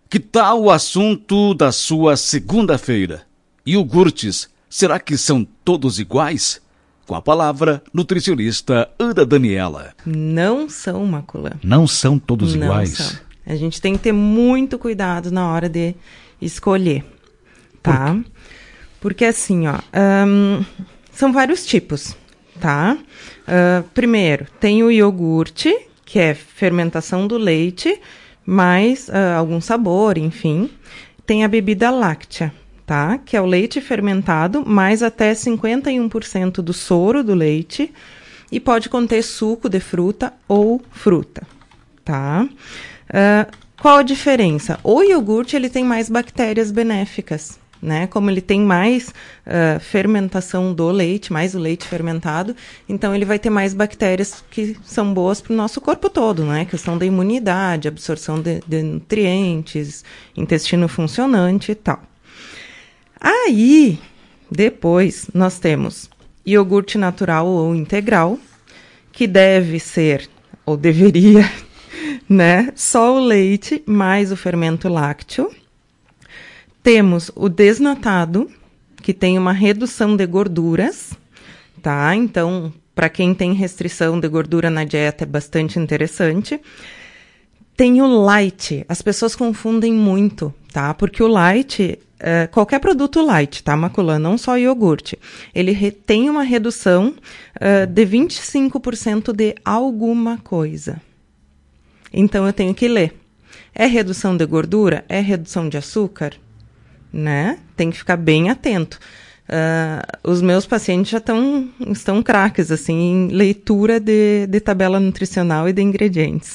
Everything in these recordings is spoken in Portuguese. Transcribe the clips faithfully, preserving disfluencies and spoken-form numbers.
Que tal o assunto da sua segunda-feira? Iogurtes, será que são todos iguais? Com a palavra, nutricionista Ana Daniela. Não são, Macula. Não são todos Não iguais? São. A gente tem que ter muito cuidado na hora de escolher, tá? Por Porque assim, ó, um, são vários tipos, tá? Uh, primeiro, tem o iogurte, que é fermentação do leite, mais uh, algum sabor, enfim. Tem a bebida láctea, tá? Que é o leite fermentado, mais até cinquenta e um por cento do soro do leite, e pode conter suco de fruta ou fruta, tá? Uh, qual a diferença? O iogurte, ele tem mais bactérias benéficas, né? Como ele tem mais uh, fermentação do leite, mais o leite fermentado, então ele vai ter mais bactérias que são boas para o nosso corpo todo, né? Questão da imunidade, absorção de, de nutrientes, intestino funcionante e tal. Aí, depois, nós temos iogurte natural ou integral, que deve ser, ou deveria, né? Só o leite mais o fermento lácteo. Temos o desnatado, que tem uma redução de gorduras, tá? Então, para quem tem restrição de gordura na dieta, é bastante interessante. Tem o light. As pessoas confundem muito, tá? Porque o light, uh, qualquer produto light, tá, Macula? Não só iogurte. Ele re- tem uma redução uh, de vinte e cinco por cento de alguma coisa. Então, eu tenho que ler. É redução de gordura? É redução de açúcar? Né? Tem que ficar bem atento. Uh, os meus pacientes já tão, estão craques assim, em leitura de, de tabela nutricional e de ingredientes.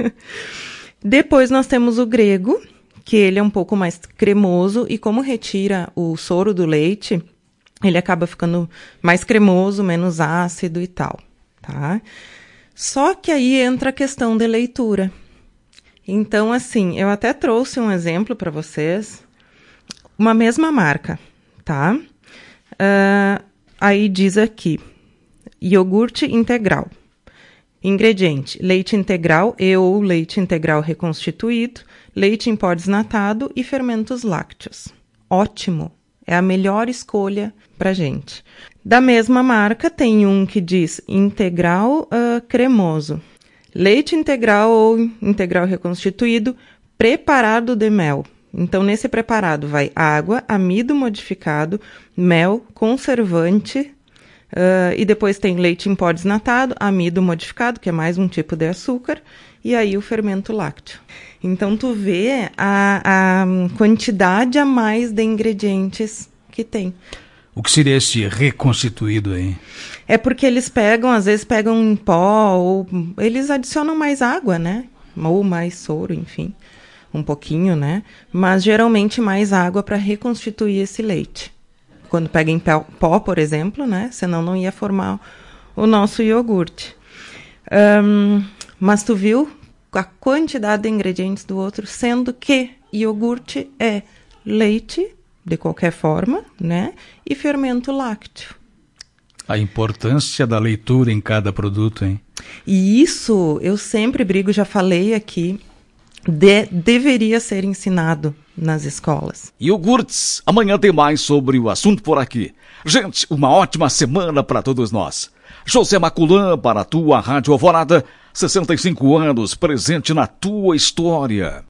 Depois nós temos o grego, que ele é um pouco mais cremoso e como retira o soro do leite, ele acaba ficando mais cremoso, menos ácido e tal, tá? Só que aí entra a questão de leitura. Então, assim, eu até trouxe um exemplo para vocês. Uma mesma marca, tá? Uh, aí diz aqui, iogurte integral. Ingrediente, leite integral e ou leite integral reconstituído, leite em pó desnatado e fermentos lácteos. Ótimo, é a melhor escolha pra gente. Da mesma marca, tem um que diz integral uh, cremoso. Leite integral ou integral reconstituído, preparado de mel. Então, nesse preparado vai água, amido modificado, mel, conservante, uh, e depois tem leite em pó desnatado, amido modificado, que é mais um tipo de açúcar, e aí o fermento lácteo. Então, tu vê a, a quantidade a mais de ingredientes que tem. O que seria esse reconstituído aí? É porque eles pegam, às vezes pegam em pó, ou eles adicionam mais água, né? Ou mais soro, enfim. Um pouquinho, né? Mas geralmente mais água para reconstituir esse leite. Quando pega em pó, por exemplo, né? Senão não ia formar o nosso iogurte. Um, mas tu viu a quantidade de ingredientes do outro, sendo que iogurte é leite, de qualquer forma, né? E fermento lácteo. A importância da leitura em cada produto, hein? E isso eu sempre brigo, já falei aqui, De, deveria ser ensinado nas escolas. Iogurtes, amanhã tem mais sobre o assunto por aqui. Gente, uma ótima semana para todos nós. José Maculan para a tua Rádio Alvorada, sessenta e cinco anos, presente na tua história.